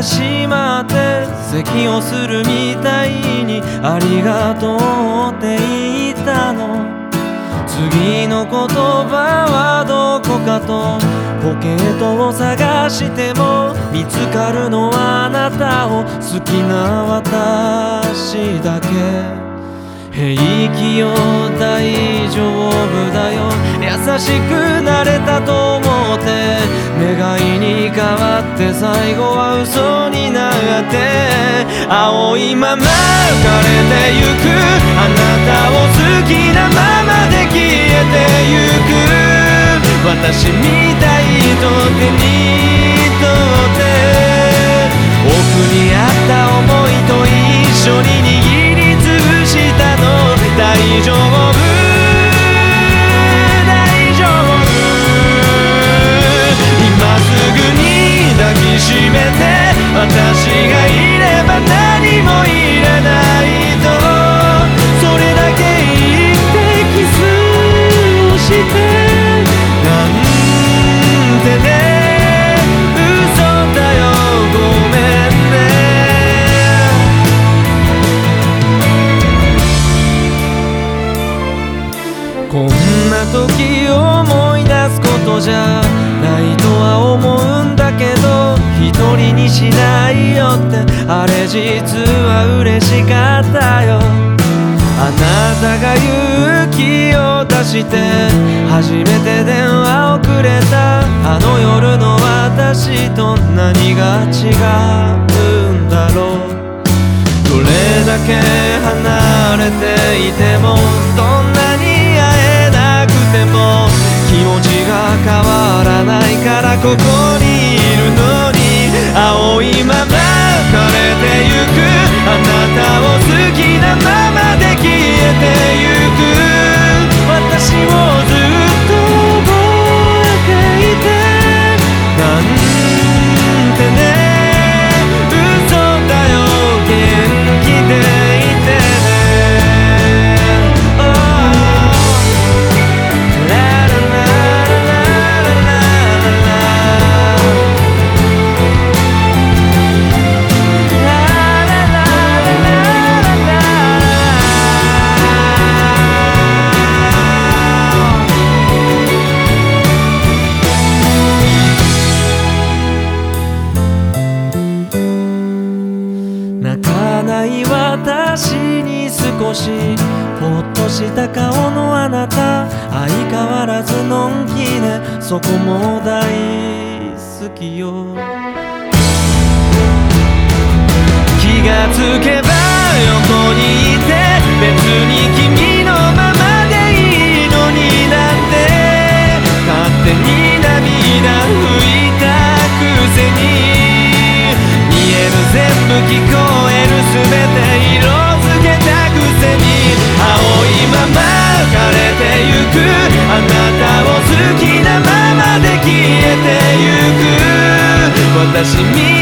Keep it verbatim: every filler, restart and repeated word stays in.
しまって咳をするみたいにありがとうって言ったの。次の言葉はどこかとポケットを探しても見つかるのはあなたを好きな私だけ。平気よ大丈夫だよ優しくなれたと思って願いに変わって最後は嘘になって青いまま浮かれてゆくあなたを好きなままで消えてゆく私みたい人手にとって奥にあった想いと一緒に握りつぶしたの大丈夫大丈夫今すぐに抱きしめて私がいれば何もいらないとそれだけ言ってキスをしてなんてね嘘だよごめんねこんな時思い出すことじゃないとは思うんだけど一人にしないよってあれ実は嬉しかったよ。あなたが勇気を出して初めて電話をくれたあの夜の私と何が違うんだろう。どれだけ離れていてもどんなに会えなくても気持ちが変わらないからここにいるのに青いまま浮かれてゆくあなたを好きなままで消えてゆく私をずっと覚えていてなんてね嘘だよ元気でいてね、oh、ララララララ泣かない私に少しほっとした顔のあなた相変わらずのんきねそこも大好きよ。気がつけば横にいて別に君のままでいいのになんて勝手に涙拭いたくせに見える全部聞こえる全て色づけたくせに青いまま浮かれてゆくあなたを好きなままで消えてゆく私み